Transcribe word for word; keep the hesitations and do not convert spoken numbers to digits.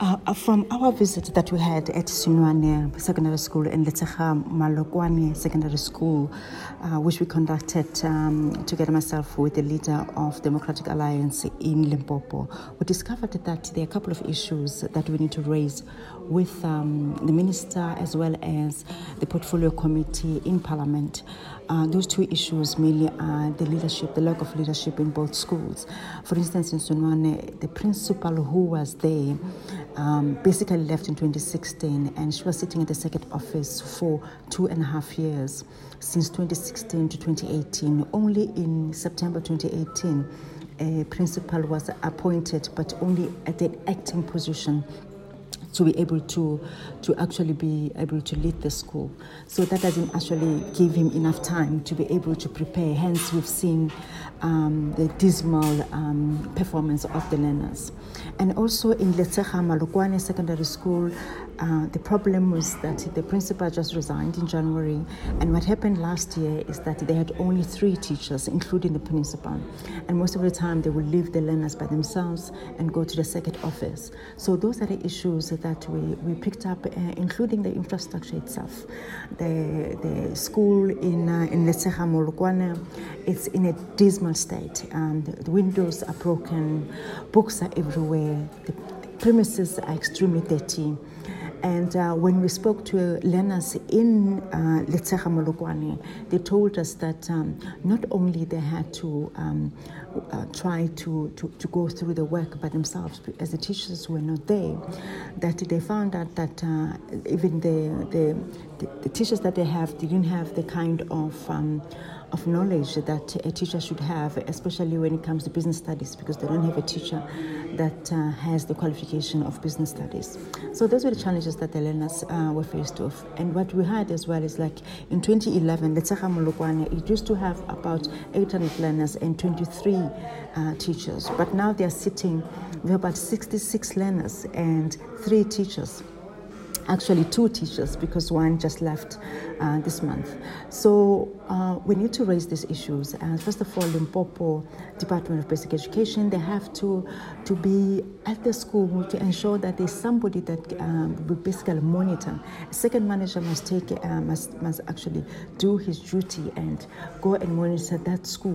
Uh, from our visit that we had at Sunwane Secondary School and Letshega Malokwane Secondary School, uh, which we conducted um, together myself with the leader of Democratic Alliance in Limpopo, we discovered that there are a couple of issues that we need to raise with um, the minister as well as the portfolio committee in Parliament. Uh, those two issues mainly are the leadership, the lack of leadership in both schools. For instance, in Sunwane, the principal who was there um, basically left in twenty sixteen, and she was sitting at the second office for two and a half years, since twenty sixteen to twenty eighteen. Only in September twenty eighteen, a principal was appointed, but only at the acting position, to be able to to actually be able to lead the school. So that doesn't actually give him enough time to be able to prepare. Hence, we've seen um, the dismal um, performance of the learners. And also in Letshega Malokwane Secondary School, uh, the problem was that the principal just resigned in January. And what happened last year is that they had only three teachers, including the principal. And most of the time, they would leave the learners by themselves and go to the second office. So those are the issues that we, we picked up, uh, including the infrastructure itself. The the school in uh, in Letshega Malokwane, it's in a dismal state. Um, the, the windows are broken, books are everywhere, the, the premises are extremely dirty. And uh, when we spoke to learners in uh, Letshega Malokwane, they told us that um, not only they had to um, uh, try to, to, to go through the work by themselves, as the teachers were not there, that they found out that uh, even the, the, the, the teachers that they have didn't have the kind of um, of knowledge that a teacher should have, especially when it comes to business studies, because they don't have a teacher that uh, has the qualification of business studies. So those were the challenges that the learners uh, were faced with. And what we had as well is, like in twenty eleven, Letshega Malokwane, it used to have about eight hundred learners and twenty-three uh, teachers. But now they are sitting with about sixty-six learners and three teachers. Actually, two teachers, because one just left uh, this month. So uh, we need to raise these issues. Uh, first of all, Limpopo Department of Basic Education, they have to to be at the school to ensure that there's somebody that um, will basically monitor. A second manager must take uh, must must actually do his duty and go and monitor that school.